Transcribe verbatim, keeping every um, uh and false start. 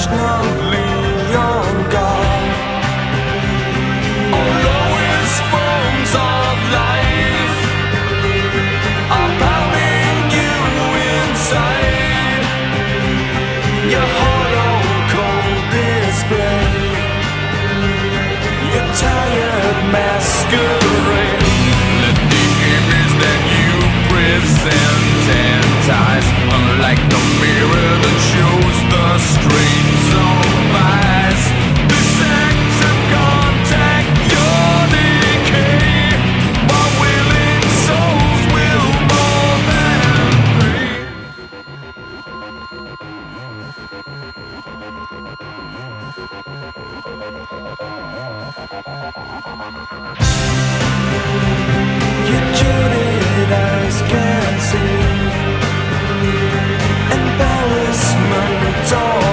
passionately on guard. All lowest forms of life are pounding you inside. Your hollow cold display, your tired masquerade. Let the image that you present entice, unlike the mirror that shows the strings of vice. This act of contact your decay, while willing souls will more than pray. Your jaded eyes can see embarrassment all